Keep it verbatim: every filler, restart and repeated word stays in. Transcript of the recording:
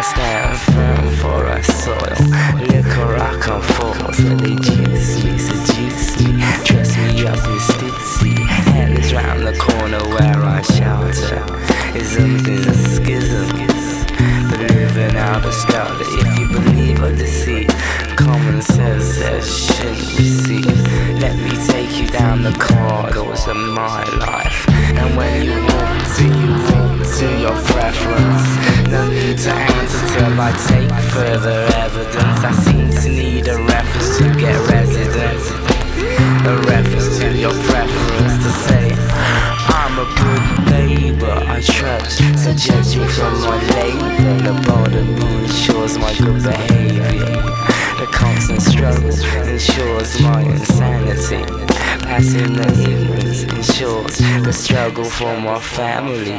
stand firm for a soil. Liquor I come for, so they juice me, seduce me, dress me up in stitsy. Hell is round the corner where I shelter. Isms is a schism, but living out a skelter. If you believe or deceit, common sense says shouldn't receive. Let me take you down the corridors of my life, and when you walk to, you walk to your preference. No need to answer till I take further evidence. I seem to need a reference to get residence, a reference to your preference to say I'm a good neighbor, I trust. So judge me from my label. The border ensures my good behavior. The constant struggle ensures my insanity. Passing the ignorance ensures the struggle for my family.